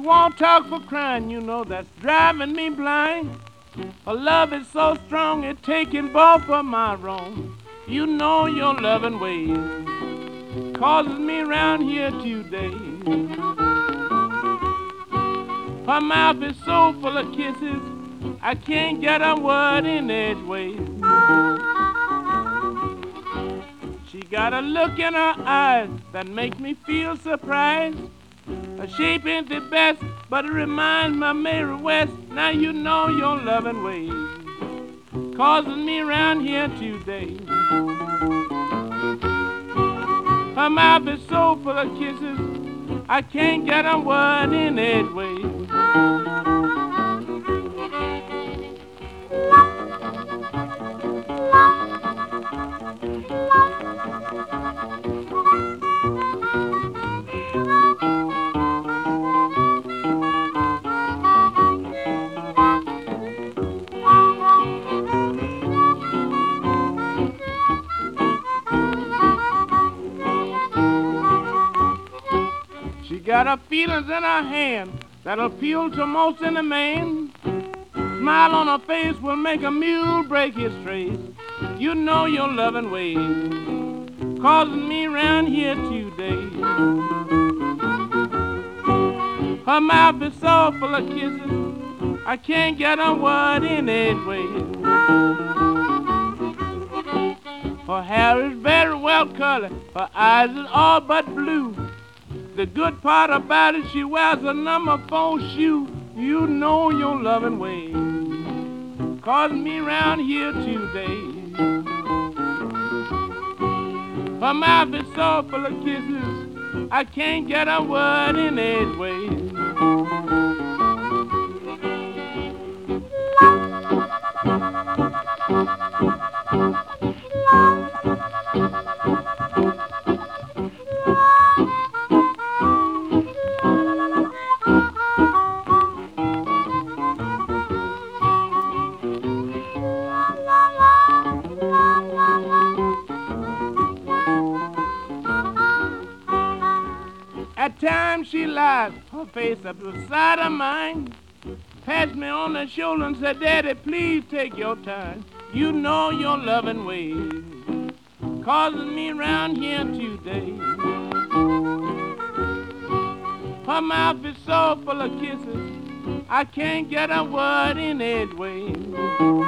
won't talk for crying, you know that's driving me blind. Her love is so strong, it's taking both of my wrong. You know your loving ways causes me round here today. Her mouth is so full of kisses, I can't get a word in edgeways. She got a look in her eyes that make me feel surprised. Her shape ain't the best, but it reminds me of Mary West. Now you know your loving ways causing me round here today. Her mouth is so full of kisses, I can't get a word in edgeways. She got her feelings in her hand that'll appeal to most in a man. Smile on her face will make a mule break his trace. You know your loving ways causing me round here today. Her mouth is so full of kisses, I can't get a word in edgeways. Her hair is very well colored, her eyes is all but blue. The good part about it, she wears a number 4 shoe. You know your loving ways causing me round here today. Her mouth is so full of kisses, I can't get a word in edgeways. At times she lies, her face up to the side of mine. Patted me on the shoulder and said, Daddy, please take your time. You know your loving ways causing me round here today. Her mouth is so full of kisses, I can't get a word in edgeways.